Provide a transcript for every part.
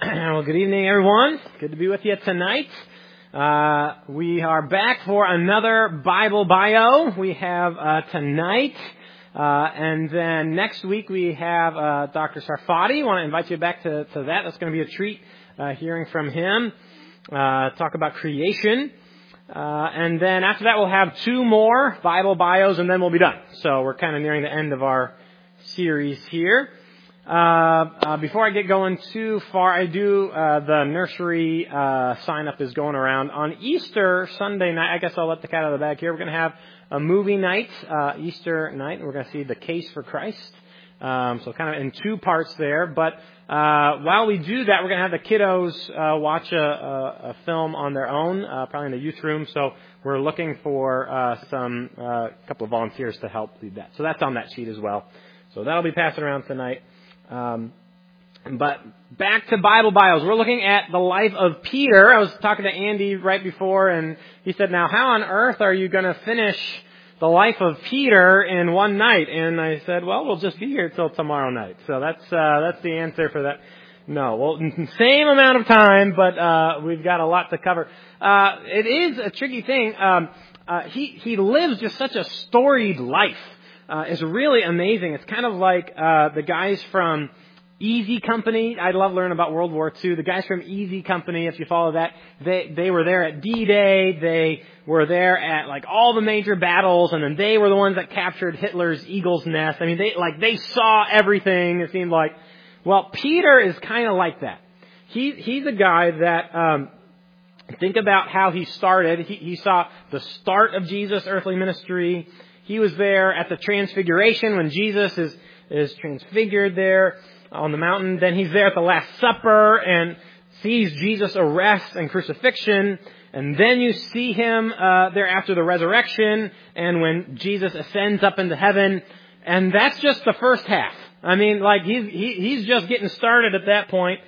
Well, good evening, everyone. Good to be with you tonight. We are back for another Bible bio. We have tonight, and then next week we have Dr. Sarfati. I want to invite you back to that. That's going to be a treat hearing from him. Talk about creation. And then after that we'll have two more Bible bios, and then we'll be done. So we're kind of nearing the end of our series here. Before I get going too far, the nursery sign up is going around. On Easter Sunday night, I guess I'll let the cat out of the bag here. We're going to have a movie night, Easter night, and we're going to see The Case for Christ. So kind of in two parts there. But while we do that, we're going to have the kiddos watch a film on their own, probably in the youth room. So we're looking for a couple of volunteers to help lead that. So that's on that sheet as well. So that'll be passed around tonight. But back to Bible bios. We're looking at the life of Peter. I was talking to Andy right before, and he said, now how on earth are you going to finish the life of Peter in one night? And I said, well, we'll just be here till tomorrow night. So that's the answer for that. No, well, same amount of time, but we've got a lot to cover. It is a tricky thing. He lives just such a storied life. It's really amazing. It's kind of like the guys from Easy Company. I love learning about World War II. The guys from Easy Company, if you follow that, they were there at D-Day. They were there at like all the major battles, and then they were the ones that captured Hitler's Eagle's Nest. I mean, they saw everything. It seemed like. Well, Peter is kind of like that. He's a guy that think about how he started. He saw the start of Jesus' earthly ministry. He was there at the Transfiguration when Jesus is transfigured there on the mountain. Then he's there at the Last Supper and sees Jesus' arrest and crucifixion. And then you see him there after the resurrection and when Jesus ascends up into heaven. And that's just the first half. I mean, like he's just getting started at that point.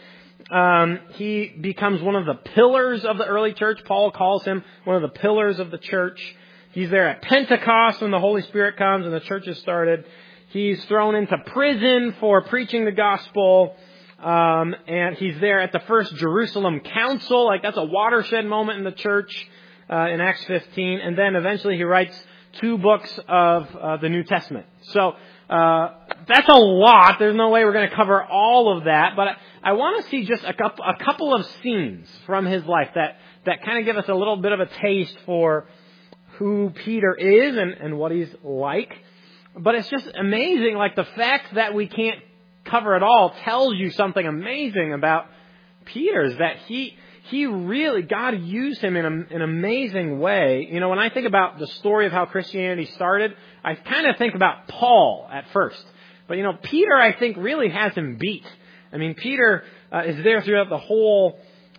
He becomes one of the pillars of the early church. Paul calls him one of the pillars of the church. He's there at Pentecost when the Holy Spirit comes and the church is started. He's thrown into prison for preaching the gospel. And he's there at the first Jerusalem Council. Like that's a watershed moment in the church in Acts 15. And then eventually he writes 2 books of the New Testament. So that's a lot. There's no way we're going to cover all of that. But I want to see just a couple of scenes from his life that kind of give us a little bit of a taste for who Peter is and what he's like. But it's just amazing, like the fact that we can't cover it all tells you something amazing about Peter, is that he really, God used him in an amazing way. You know, when I think about the story of how Christianity started, I kind of think about Paul at first. But, you know, Peter, I think, really has him beat. I mean, Peter is there throughout the whole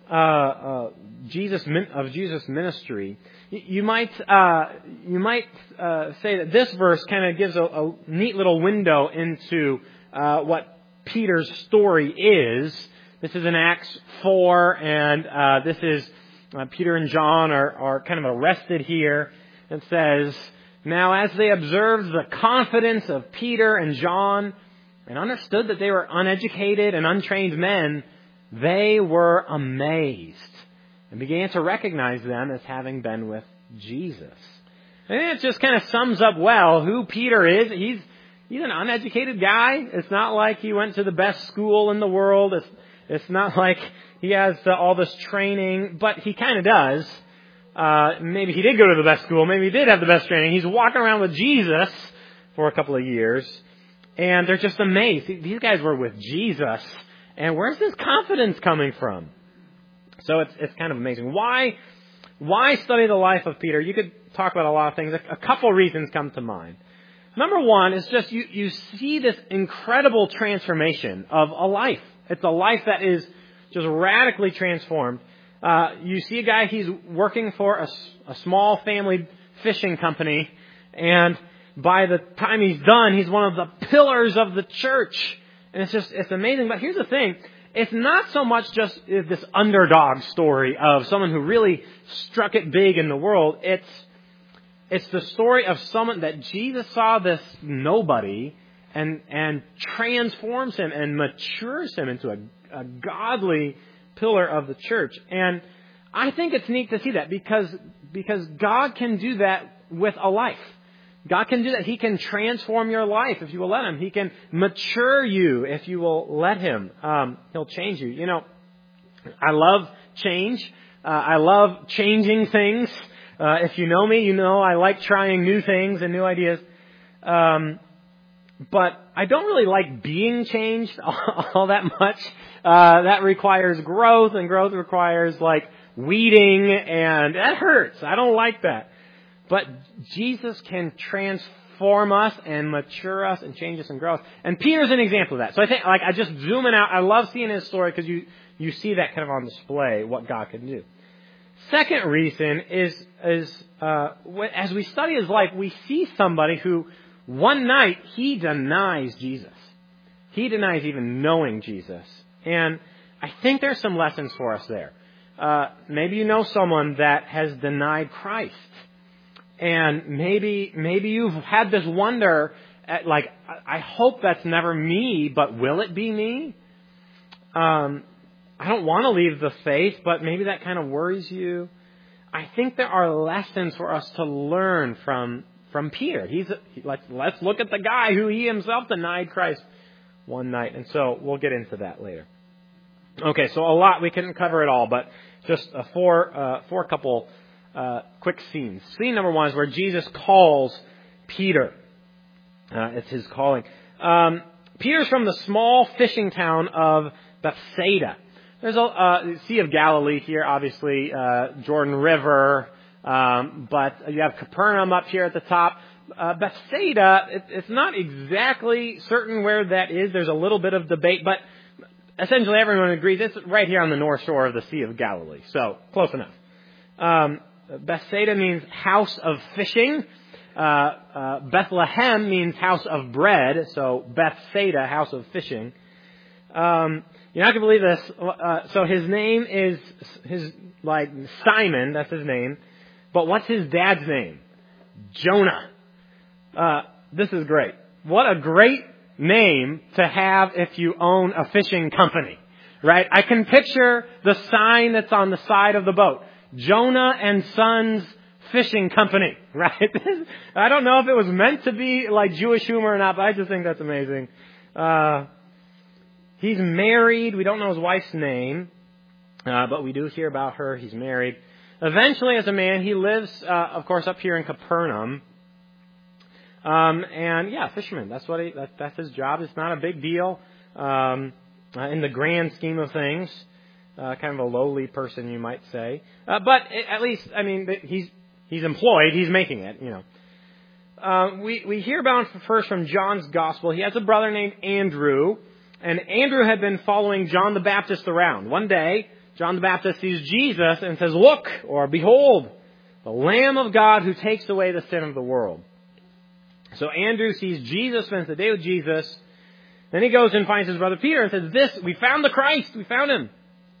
Jesus ministry. You might say that this verse kind of gives a neat little window into what Peter's story is. This is in Acts 4, and this is Peter and John are kind of arrested here. It says, now as they observed the confidence of Peter and John and understood that they were uneducated and untrained men, they were amazed and began to recognize them as having been with Jesus. And it just kind of sums up well who Peter is. He's an uneducated guy. It's not like he went to the best school in the world. It's not like he has all this training, but he kind of does. Maybe he did go to the best school. Maybe he did have the best training. He's walking around with Jesus for a couple of years, and they're just amazed. These guys were with Jesus, and where's this confidence coming from? So it's kind of amazing. Why study the life of Peter? You could talk about a lot of things. A couple reasons come to mind. Number one is just you see this incredible transformation of a life. It's a life that is just radically transformed. You see a guy, he's working for a small family fishing company, and by the time he's done, he's one of the pillars of the church. And it's amazing. But here's the thing. It's not so much just this underdog story of someone who really struck it big in the world. It's the story of someone that Jesus saw this nobody and transforms him and matures him into a godly pillar of the church. And I think it's neat to see that because God can do that with a life. God can do that. He can transform your life if you will let Him. He can mature you if you will let Him. He'll change you. You know, I love change. I love changing things. If you know me, you know I like trying new things and new ideas. But I don't really like being changed all that much. That requires growth, and growth requires like weeding, and that hurts. I don't like that. But Jesus can transform us and mature us and change us and grow us. And Peter's an example of that. So I think, like, I just zooming out. I love seeing his story because you see that kind of on display, what God can do. Second reason is as we study his life, we see somebody who one night he denies Jesus. He denies even knowing Jesus. And I think there's some lessons for us there. Maybe you know someone that has denied Christ. And maybe you've had this wonder, at, like, I hope that's never me, but will it be me? I don't want to leave the faith, but maybe that kind of worries you. I think there are lessons for us to learn from Peter. Let's look at the guy who he himself denied Christ one night. And so we'll get into that later. Okay, so a lot. We couldn't cover it all, but just four couple quick scenes. Scene number one is where Jesus calls Peter. It's his calling. Peter's from the small fishing town of Bethsaida. There's a Sea of Galilee here, obviously, Jordan River, but you have Capernaum up here at the top. Bethsaida, it's not exactly certain where that is. There's a little bit of debate, but essentially everyone agrees it's right here on the north shore of the Sea of Galilee. So, close enough. Bethsaida means house of fishing. Bethlehem means house of bread. So, Bethsaida, house of fishing. You're not going to believe this. So his name is Simon. That's his name. But what's his dad's name? Jonah. This is great. What a great name to have if you own a fishing company, right? I can picture the sign that's on the side of the boat. Jonah and Sons Fishing Company, right? I don't know if it was meant to be like Jewish humor or not, but I just think that's amazing. He's married. We don't know his wife's name, but we do hear about her. He's married. Eventually, as a man, he lives, of course, up here in Capernaum. And yeah, fisherman. That's his job. It's not a big deal in the grand scheme of things. Kind of a lowly person, you might say. But at least, I mean, he's employed. He's making it. You know. We hear about him first from John's Gospel. He has a brother named Andrew. And Andrew had been following John the Baptist around. One day, John the Baptist sees Jesus and says, "Look," or "Behold, the Lamb of God who takes away the sin of the world." So Andrew sees Jesus, spends the day with Jesus. Then he goes and finds his brother Peter and says, "We found the Christ. We found him."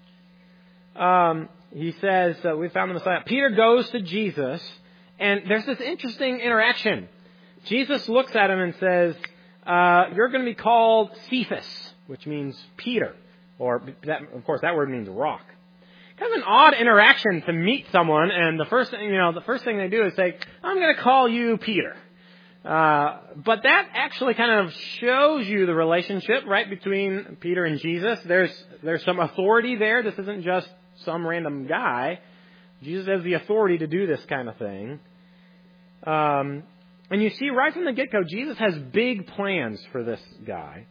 He says, "We found the Messiah." Peter goes to Jesus, and there's this interesting interaction. Jesus looks at him and says, "You're going to be called Cephas," which means Peter, or that, of course, that word means rock. Kind of an odd interaction to meet someone, and the first thing they do is say, "I'm going to call you Peter." But that actually kind of shows you the relationship, right, between Peter and Jesus. There's some authority there. This isn't just some random guy. Jesus has the authority to do this kind of thing. And you see right from the get-go, Jesus has big plans for this guy.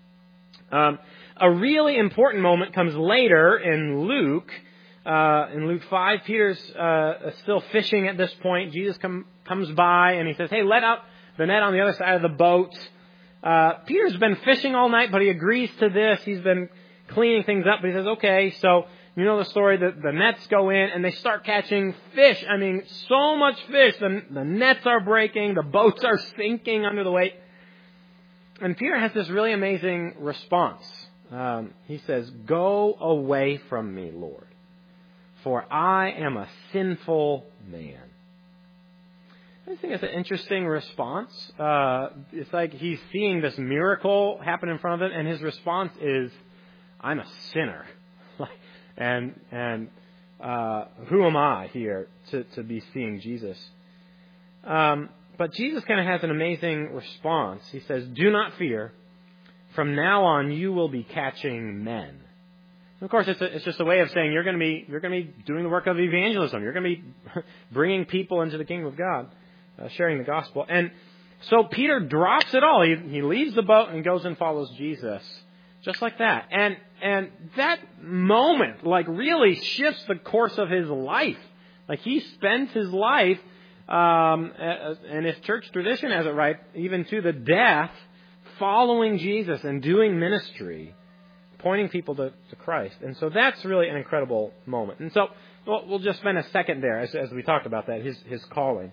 A really important moment comes later in Luke. In Luke 5, Peter's still fishing at this point. Jesus comes by and he says, "Hey, let out the net on the other side of the boat." Peter's been fishing all night, but he agrees to this. He's been cleaning things up, but he says, "Okay." So you know the story, that the nets go in and they start catching fish. I mean, so much fish. The nets are breaking. The boats are sinking under the weight. And Peter has this really amazing response. He says, "Go away from me, Lord, for I am a sinful man." I think it's an interesting response. It's like he's seeing this miracle happen in front of him, and his response is, "I'm a sinner," and who am I here to be seeing Jesus? But Jesus kind of has an amazing response. He says, "Do not fear. From now on, you will be catching men." And of course, it's just a way of saying you're going to be doing the work of evangelism. You're going to be bringing people into the kingdom of God. Sharing the gospel. And so Peter drops it all. He leaves the boat and goes and follows Jesus. Just like that. And that moment, really shifts the course of his life. He spends his life, and if church tradition has it right, even to the death, following Jesus and doing ministry, pointing people to Christ. And so that's really an incredible moment. And so we'll just spend a second there as we talked about that, his calling.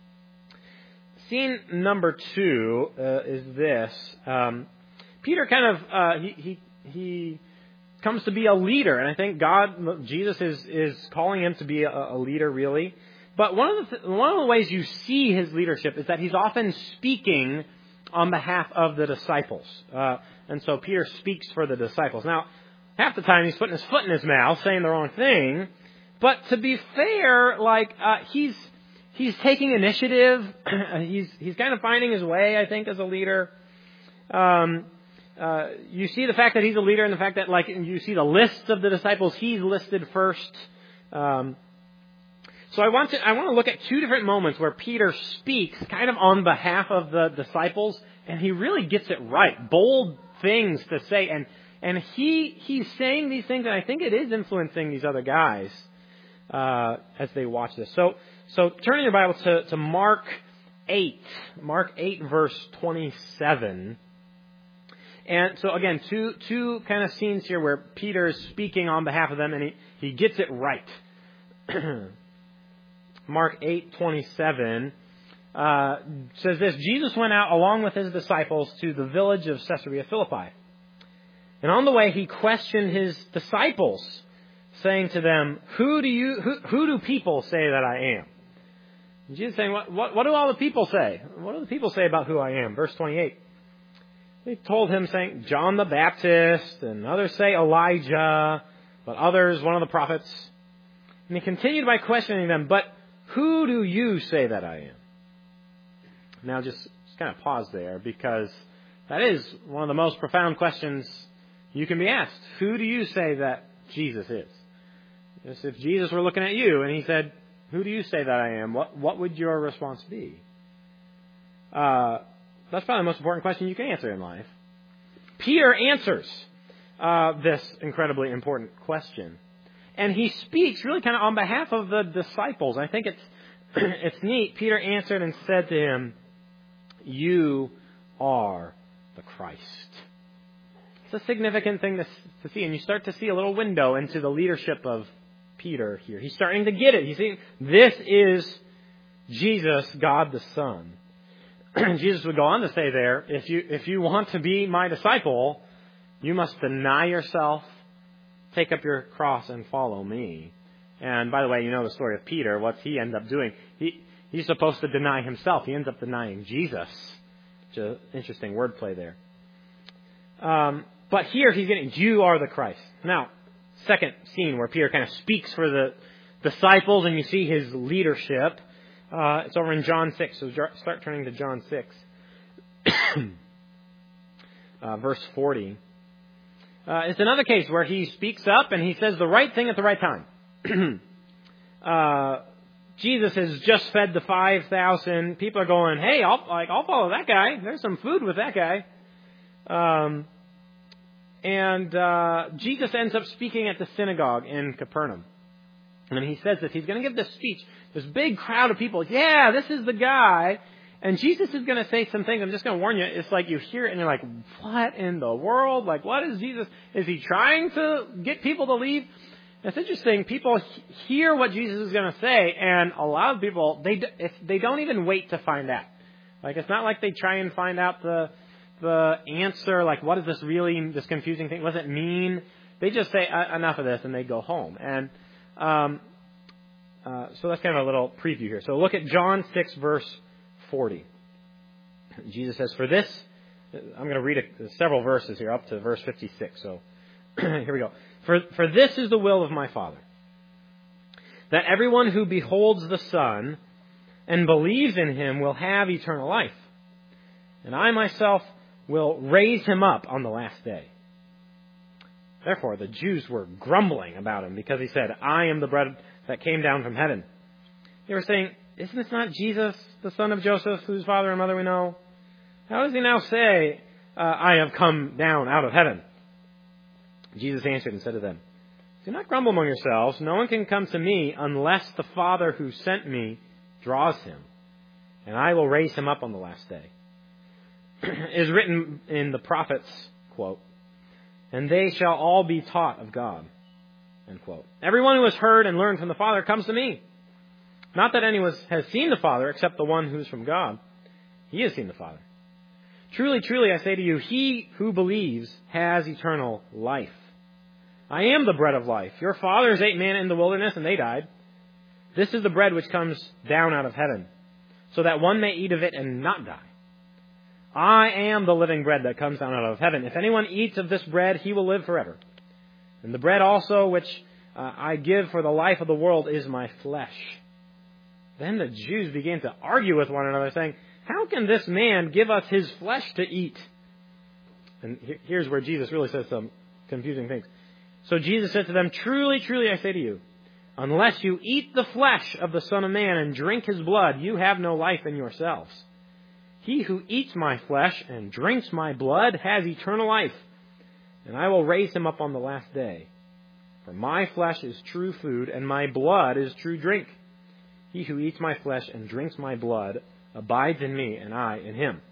Scene number 2 is this. Peter kind of he comes to be a leader, and I think Jesus is calling him to be a leader, really. But one of the ways you see his leadership is that he's often speaking on behalf of the disciples, and so Peter speaks for the disciples. Now, half the time he's putting his foot in his mouth, saying the wrong thing. But to be fair, he's taking initiative. He's kind of finding his way, I think, as a leader. You see the fact that he's a leader, and the fact that, you see the list of the disciples, he's listed first. So I want to look at 2 different moments where Peter speaks kind of on behalf of the disciples, and he really gets it right. Bold things to say, and he's saying these things, and I think it is influencing these other guys as they watch this. So turn in your Bible to Mark 8. Mark 8, verse 27. And so again, two kind of scenes here where Peter is speaking on behalf of them, and he gets it right. Mark 8:27 says this: Jesus went out along with his disciples to the village of Caesarea Philippi. And on the way he questioned his disciples, saying to them, Who do people say that I am? And Jesus saying, what do all the people say? What do the people say about who I am? Verse 28. They told him, saying, John the Baptist, and others say Elijah, but others, one of the prophets. And he continued by questioning them, but who do you say that I am? Now just kind of pause there, because that is one of the most profound questions you can be asked. Who do you say that Jesus is? Just if Jesus were looking at you and he said, who do you say that I am? What would your response be? That's probably the most important question you can answer in life. Peter answers this incredibly important question. And he speaks really kind of on behalf of the disciples. I think it's neat. Peter answered and said to him, You are the Christ. It's a significant thing to see. And you start to see a little window into the leadership of Peter here. He's starting to get it. He's saying, this is Jesus, God the Son. Jesus would go on to say there, if you want to be my disciple, you must deny yourself, take up your cross, and follow me. And by the way, you know the story of Peter. What's he end up doing? He's supposed to deny himself. He ends up denying Jesus. Which is an interesting wordplay there. But here he's getting, you are the Christ. Now, second scene where Peter kind of speaks for the disciples, and you see his leadership. It's over in John 6, so start turning to John 6. Verse 40. It's another case where he speaks up and he says the right thing at the right time. Jesus has just fed the 5,000. People are going, hey, I'll follow that guy. There's some food with that guy. And Jesus ends up speaking at the synagogue in Capernaum. And he says that he's going to give this speech. This big crowd of people, yeah, this is the guy. And Jesus is going to say some things. I'm just going to warn you. It's like you hear it and you're like, what in the world? Like, what is Jesus? Is he trying to get people to leave? It's interesting. People hear what Jesus is going to say, and a lot of people, they don't even wait to find out. Like, it's not like they try and find out the answer. Like, what is this really, this confusing thing? What does it mean? They just say, enough of this, and they go home. And So that's kind of a little preview here. So look at John 6, verse 40. Jesus says, for this, I'm going to read several verses here up to verse 56. So here we go. For this is the will of my Father, that everyone who beholds the Son and believes in him will have eternal life. And I myself will raise him up on the last day. Therefore, the Jews were grumbling about him because he said, I am the bread that came down from heaven. They were saying, isn't this not Jesus, the son of Joseph, whose father and mother we know? How does he now say, I have come down out of heaven? Jesus answered and said to them, do not grumble among yourselves. No one can come to me unless the Father who sent me draws him, and I will raise him up on the last day. It is written in the prophets, quote, and they shall all be taught of God, end quote. Everyone who has heard and learned from the Father comes to me. Not that anyone has seen the Father except the one who is from God. He has seen the Father. Truly, truly, I say to you, he who believes has eternal life. I am the bread of life. Your fathers ate manna in the wilderness, and they died. This is the bread which comes down out of heaven, so that one may eat of it and not die. I am the living bread that comes down out of heaven. If anyone eats of this bread, he will live forever. And the bread also which I give for the life of the world is my flesh. Then the Jews began to argue with one another, saying, how can this man give us his flesh to eat? And here's where Jesus really says some confusing things. So Jesus said to them, truly, truly, I say to you, unless you eat the flesh of the Son of Man and drink his blood, you have no life in yourselves. He who eats my flesh and drinks my blood has eternal life, and I will raise him up on the last day. For my flesh is true food, and my blood is true drink. He who eats my flesh and drinks my blood abides in me, and I in him.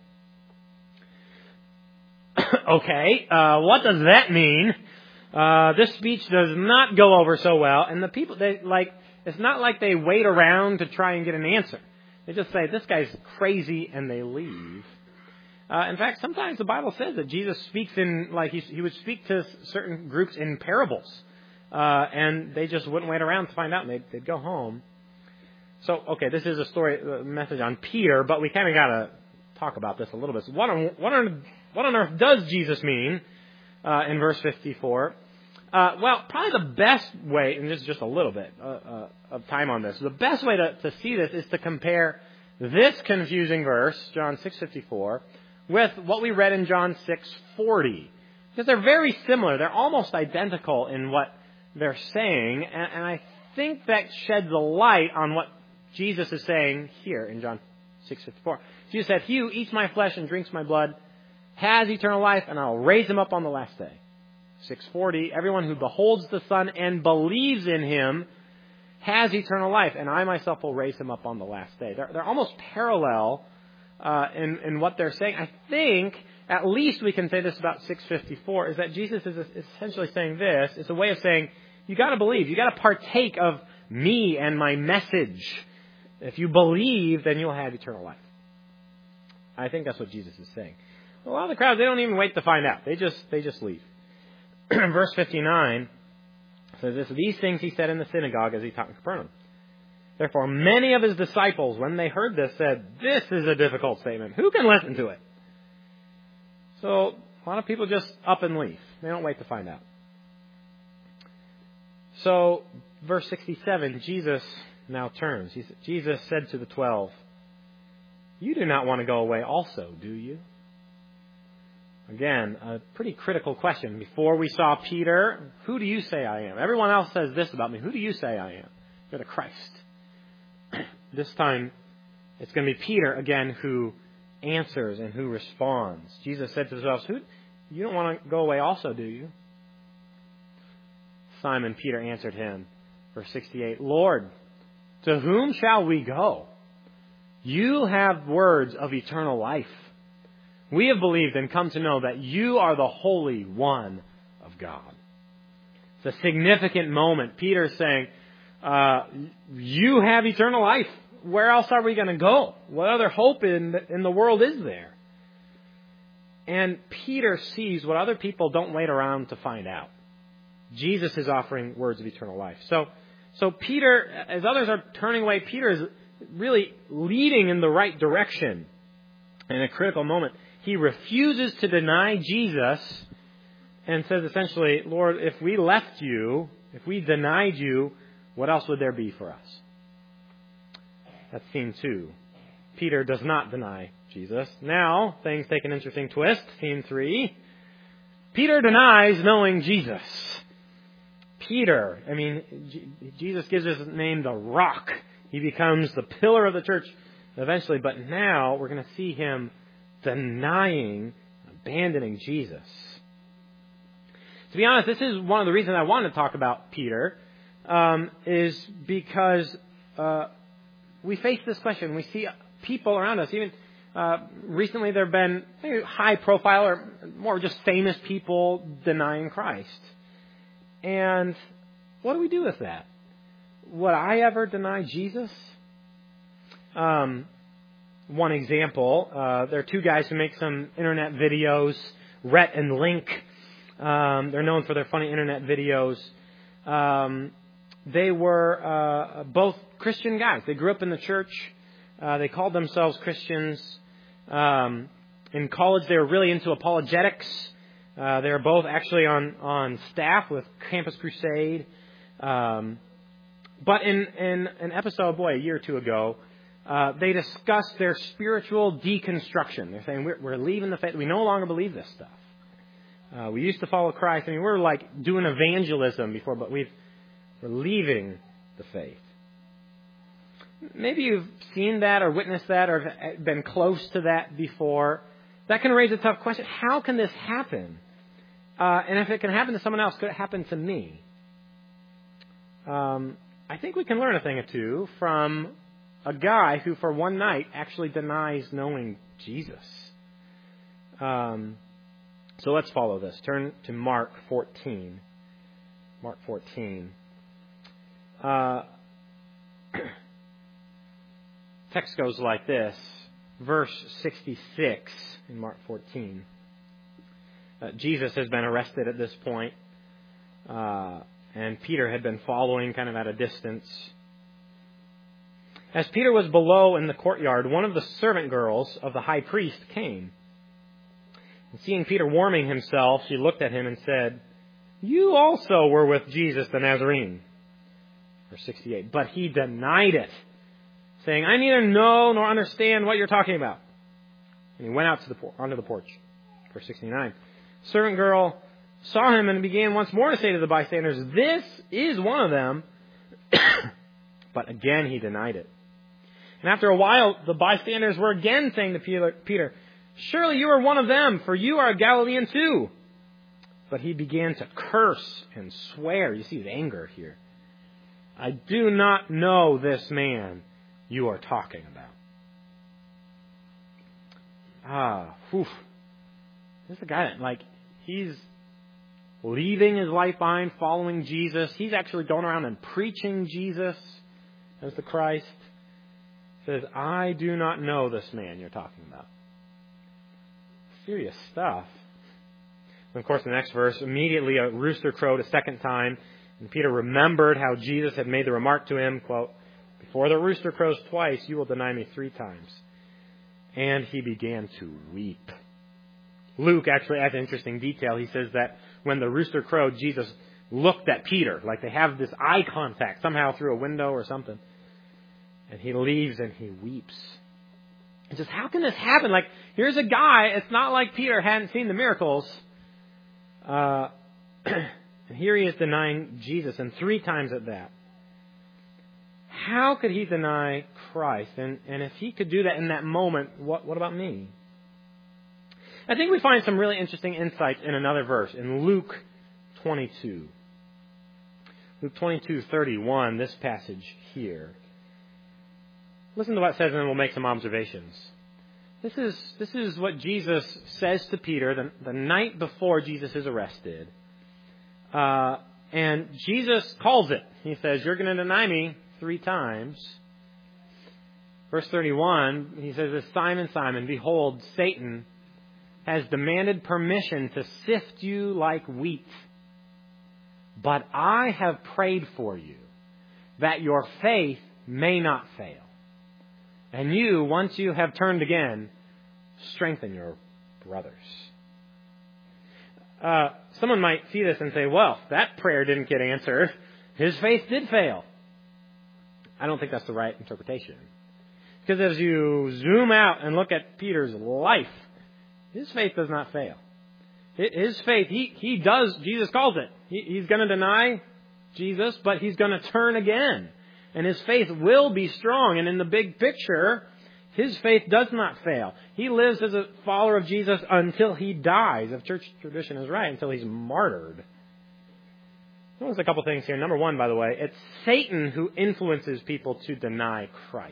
Okay, what does that mean? This speech does not go over so well, and the people, it's not like they wait around to try and get an answer. They just say, this guy's crazy, and they leave. In fact, sometimes the Bible says that Jesus speaks he would speak to certain groups in parables, and they just wouldn't wait around to find out, and they'd go home. So, okay, this is a message on Peter, but we kind of got to talk about this a little bit. So what on earth does Jesus mean in verse 54? Well, probably the best way, and this is just a little bit of time on this, the best way to see this is to compare this confusing verse, John 6:54, with what we read in John 6:40. Because they're very similar. They're almost identical in what they're saying, and I think that sheds a light on what Jesus is saying here in John 6:54. Jesus said, he who eats my flesh and drinks my blood has eternal life, and I will raise him up on the last day. 6:40, everyone who beholds the Son and believes in him has eternal life, and I myself will raise him up on the last day. They're almost parallel in what they're saying. I think at least we can say this about 6:54, is that Jesus is essentially saying this. It's a way of saying, you got to believe. You got to partake of me and my message. If you believe, then you'll have eternal life. I think that's what Jesus is saying. A lot of the crowd, they don't even wait to find out. They just leave. Verse 59 says this, these things he said in the synagogue as he taught in Capernaum. Therefore, many of his disciples, when they heard this, said, this is a difficult statement. Who can listen to it? So, a lot of people just up and leave. They don't wait to find out. So, verse 67, Jesus now turns. Jesus said to the 12, you do not want to go away also, do you? Again, a pretty critical question. Before we saw Peter, who do you say I am? Everyone else says this about me. Who do you say I am? You're the Christ. This time, it's going to be Peter again who answers and who responds. Jesus said to the 12, you don't want to go away also, do you? Simon Peter answered him, verse 68, Lord, to whom shall we go? You have words of eternal life. We have believed and come to know that you are the Holy One of God. It's a significant moment. Peter's saying, you have eternal life. Where else are we going to go? What other hope in the world is there? And Peter sees what other people don't wait around to find out. Jesus is offering words of eternal life. So So Peter, as others are turning away, Peter is really leading in the right direction. In a critical moment, he refuses to deny Jesus and says essentially, Lord, if we left you, if we denied you, what else would there be for us? That's theme 2. Peter does not deny Jesus. Now, things take an interesting twist. Theme 3. Peter denies knowing Jesus. Peter, Jesus gives his name the Rock. He becomes the pillar of the church eventually, but now we're going to see him denying, abandoning Jesus. To be honest, this is one of the reasons I wanted to talk about Peter, is because we face this question. We see people around us, even recently there have been high profile or more just famous people denying Christ. And what do we do with that? Would I ever deny Jesus? One example, there are 2 guys who make some internet videos, Rhett and Link. They're known for their funny internet videos. They were both Christian guys. They grew up in the church. They called themselves Christians. In college, they were really into apologetics. They were both actually on staff with Campus Crusade. But in an episode, a year or 2 ago, they discussed their spiritual deconstruction. They're saying, we're leaving the faith. We no longer believe this stuff. We used to follow Christ. We're like doing evangelism before, but we're leaving the faith. Maybe you've seen that or witnessed that or been close to that before. That can raise a tough question. How can this happen? And if it can happen to someone else, could it happen to me? I think we can learn a thing or two from a guy who for one night actually denies knowing Jesus. So let's follow this. Turn to Mark 14. Mark 14. Text goes like this. Verse 66 in Mark 14. Jesus has been arrested at this point. And Peter had been following kind of at a distance. As Peter was below in the courtyard, one of the servant girls of the high priest came. And seeing Peter warming himself, she looked at him and said, "You also were with Jesus the Nazarene." Verse 68. But he denied it, saying, "I neither know nor understand what you're talking about." And he went out to onto the porch. Verse 69. Servant girl saw him and began once more to say to the bystanders, "This is one of them." But again he denied it. And after a while, the bystanders were again saying to Peter, "Surely you are one of them, for you are a Galilean too." But he began to curse and swear. You see his anger here. "I do not know this man you are talking about." This is a guy that, he's leaving his life behind, following Jesus. He's actually going around and preaching Jesus as the Christ. Says, "I do not know this man you're talking about." Serious stuff. And of course, the next verse, immediately a rooster crowed a second time, and Peter remembered how Jesus had made the remark to him, quote, "Before the rooster crows twice, you will deny me 3 times. And he began to weep. Luke actually adds an interesting detail. He says that when the rooster crowed, Jesus looked at Peter, like they have this eye contact somehow through a window or something. And he leaves and he weeps. He says, how can this happen? Here's a guy, it's not like Peter hadn't seen the miracles. And here he is denying Jesus, and 3 times at that. How could he deny Christ? And if he could do that in that moment, what about me? I think we find some really interesting insights in another verse, in Luke 22. Luke 22:31, this passage here. Listen to what it says, and then we'll make some observations. This is what Jesus says to Peter the night before Jesus is arrested. And Jesus calls it. He says, "You're going to deny me 3 times. Verse 31, he says, "Simon, Simon, behold, Satan has demanded permission to sift you like wheat. But I have prayed for you that your faith may not fail. And you, once you have turned again, strengthen your brothers. Someone might see this and say, well, that prayer didn't get answered. His faith did fail. I don't think that's the right interpretation. Because as you zoom out and look at Peter's life, his faith does not fail. His faith, he does, Jesus calls it. He's going to deny Jesus, but he's going to turn again. And his faith will be strong. And in the big picture, his faith does not fail. He lives as a follower of Jesus until he dies, if church tradition is right, until he's martyred. Notice a couple things here. Number one, by the way, it's Satan who influences people to deny Christ.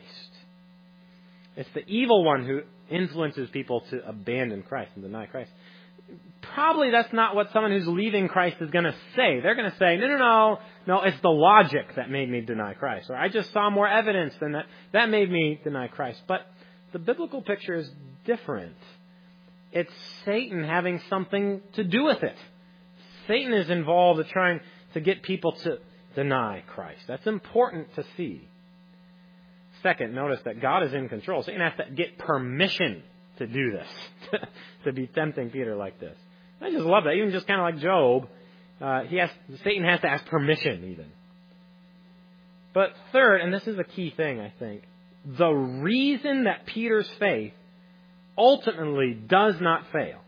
It's the evil one who influences people to abandon Christ and deny Christ. Probably that's not what someone who's leaving Christ is going to say. They're going to say, no, it's the logic that made me deny Christ. Or I just saw more evidence than that made me deny Christ. But the biblical picture is different. It's Satan having something to do with it. Satan is involved in trying to get people to deny Christ. That's important to see. Second, notice that God is in control. Satan has to get permission to do this, to be tempting Peter like this. I just love that. Even just kind of like Job, Satan has to ask permission even. But third, and this is a key thing, I think, the reason that Peter's faith ultimately does not fail,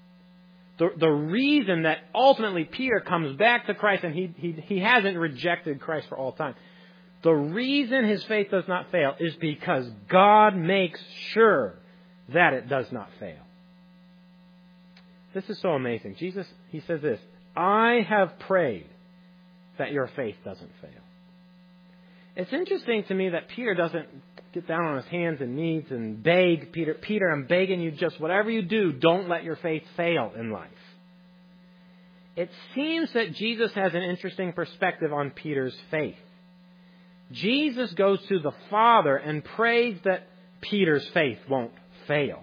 the reason that ultimately Peter comes back to Christ and he hasn't rejected Christ for all time, the reason his faith does not fail is because God makes sure that it does not fail. This is so amazing. Jesus, he says this, I have prayed that your faith doesn't fail. It's interesting to me that Peter doesn't get down on his hands and knees and beg Peter, I'm begging you, just whatever you do, don't let your faith fail in life. It seems that Jesus has an interesting perspective on Peter's faith. Jesus goes to the Father and prays that Peter's faith won't fail.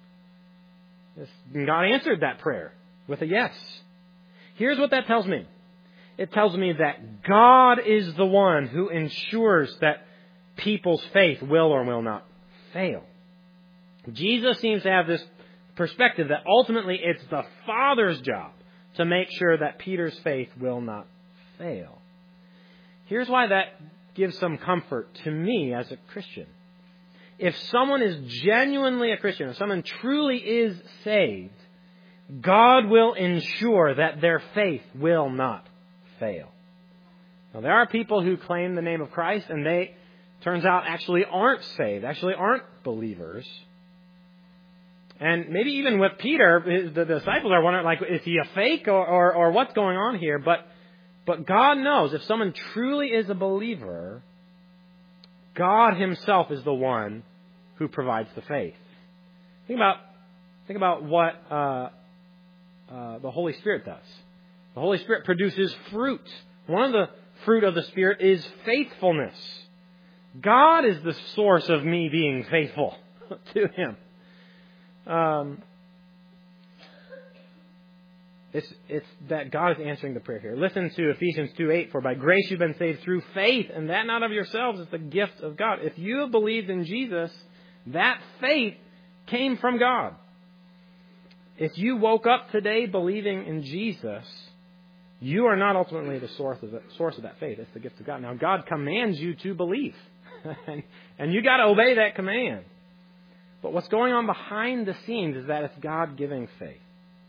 God answered that prayer with a yes. Here's what that tells me. It tells me that God is the one who ensures that people's faith will or will not fail. Jesus seems to have this perspective that ultimately it's the Father's job to make sure that Peter's faith will not fail. Here's why that gives some comfort to me as a Christian. If someone is genuinely a Christian, if someone truly is saved, God will ensure that their faith will not fail. Now, there are people who claim the name of Christ and they, turns out, actually aren't saved, actually aren't believers. And maybe even with Peter, the disciples are wondering, like, is he a fake or what's going on here? But God knows if someone truly is a believer, God himself is the one who provides the faith. Think about what the Holy Spirit does. The Holy Spirit produces fruit. One of the fruit of the Spirit is faithfulness. God is the source of me being faithful to Him. It's that God is answering the prayer here. Listen to Ephesians 2:8. For by grace you've been saved through faith, and that not of yourselves, it's the gift of God. If you have believed in Jesus, that faith came from God. If you woke up today believing in Jesus, you are not ultimately the source of that faith. It's the gift of God. Now, God commands you to believe, and you got to obey that command. But what's going on behind the scenes is that it's God giving faith.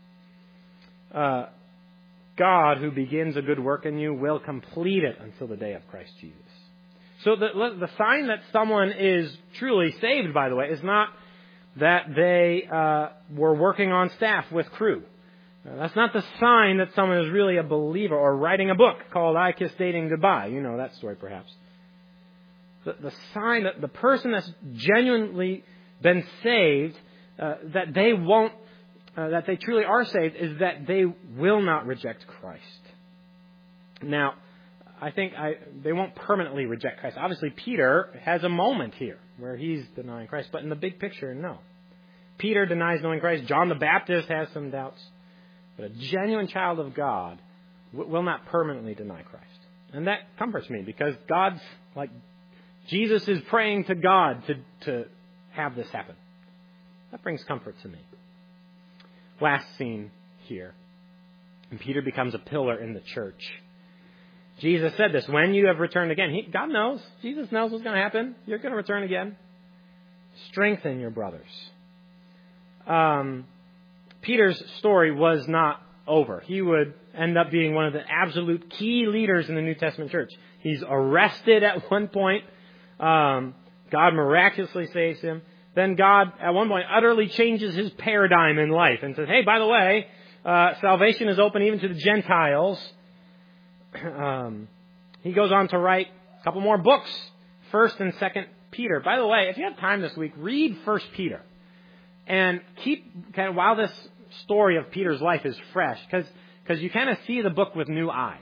God, who begins a good work in you, will complete it until the day of Christ Jesus. So the sign that someone is truly saved, by the way, is not that they were working on staff with crew. That's not the sign that someone is really a believer or writing a book called I Kiss Dating Goodbye. You know that story, perhaps. The sign that the person that's genuinely been saved, that they truly are saved, is that they will not reject Christ. Now, I think they won't permanently reject Christ. Obviously, Peter has a moment here where he's denying Christ, but in the big picture, no. Peter denies knowing Christ. John the Baptist has some doubts. But a genuine child of God will not permanently deny Christ. And that comforts me because Jesus is praying to God to have this happen. That brings comfort to me. Last scene here. And Peter becomes a pillar in the church. Jesus said this, when you have returned again. God knows. Jesus knows what's going to happen. You're going to return again. Strengthen your brothers. Peter's story was not over. He would end up being one of the absolute key leaders in the New Testament church. He's arrested at one point. God miraculously saves him. Then God, at one point, utterly changes his paradigm in life and says, hey, by the way, salvation is open even to the Gentiles. He goes on to write a couple more books, 1st and 2nd Peter. By the way, if you have time this week, read 1 Peter. And while this story of Peter's life is fresh, because you kind of see the book with new eyes.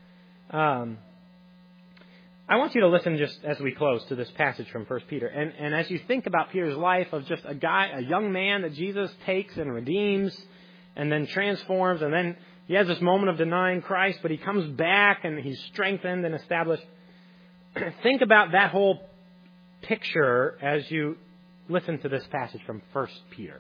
I want you to listen just as we close to this passage from 1 Peter. And as you think about Peter's life of just a young man that Jesus takes and redeems and then transforms, and then he has this moment of denying Christ, but he comes back and he's strengthened and established. Think about that whole picture as you listen to this passage from 1 Peter.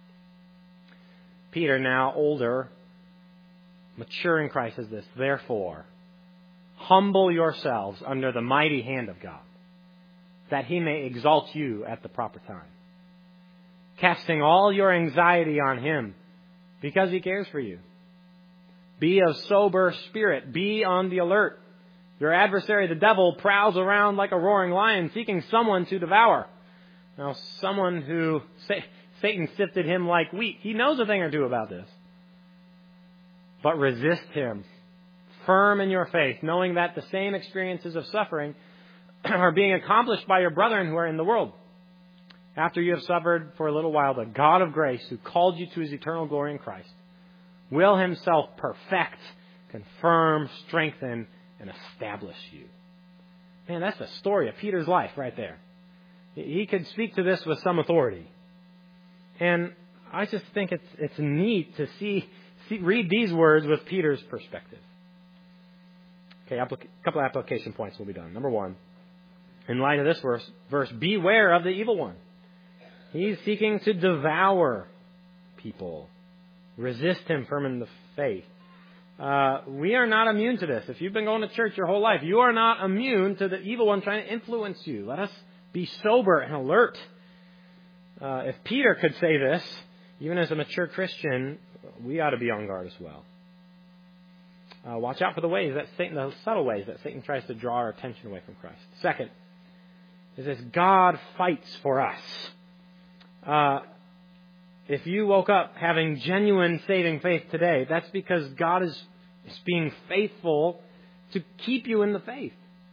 Peter, now older, mature in Christ, says this, therefore, humble yourselves under the mighty hand of God, that he may exalt you at the proper time, casting all your anxiety on him, because he cares for you. Be of sober spirit. Be on the alert. Your adversary, the devil, prowls around like a roaring lion, seeking someone to devour. Now, someone who Satan sifted him like wheat. He knows a thing or two about this. But resist him, firm in your faith, knowing that the same experiences of suffering are being accomplished by your brethren who are in the world. After you have suffered for a little while, the God of grace, who called you to his eternal glory in Christ, will himself perfect, confirm, strengthen, and establish you. Man, that's the story of Peter's life right there. He could speak to this with some authority. And I just think it's neat to read these words with Peter's perspective. Okay, a couple of application points will be done. Number one, in light of this verse, beware of the evil one. He's seeking to devour people. Resist him firm in the faith. We are not immune to this. If you've been going to church your whole life, you are not immune to the evil one trying to influence you. Let us be sober and alert. If Peter could say this, even as a mature Christian, we ought to be on guard as well. Watch out for the subtle ways that Satan tries to draw our attention away from Christ. Second, it says God fights for us. If you woke up having genuine saving faith today, that's because God is being faithful to keep you in the faith.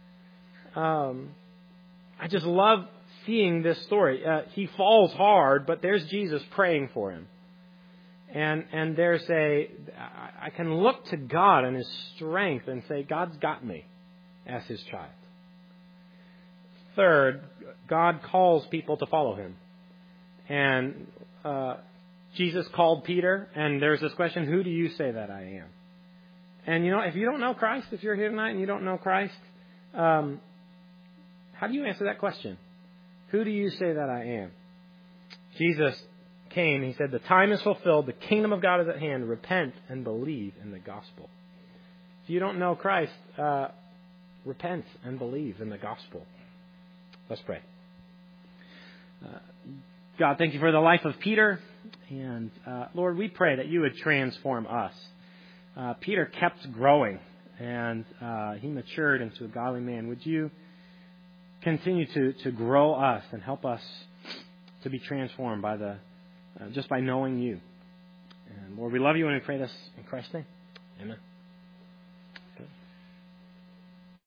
I just love seeing this story. He falls hard, but there's Jesus praying for him. And there's I can look to God and his strength and say, God's got me as his child. Third, God calls people to follow him. And Jesus called Peter, and there's this question, who do you say that I am? And if you don't know Christ, if you're here tonight and you don't know Christ, how do you answer that question? Who do you say that I am? Jesus came, he said, the time is fulfilled, the kingdom of God is at hand, repent and believe in the gospel. If you don't know Christ, repent and believe in the gospel. Let's pray. God, thank you for the life of Peter. And Lord, we pray that you would transform us. Peter kept growing, and he matured into a godly man. Would you continue to grow us and help us to be transformed by just by knowing you? And Lord, we love you and we pray this in Christ's name. Amen.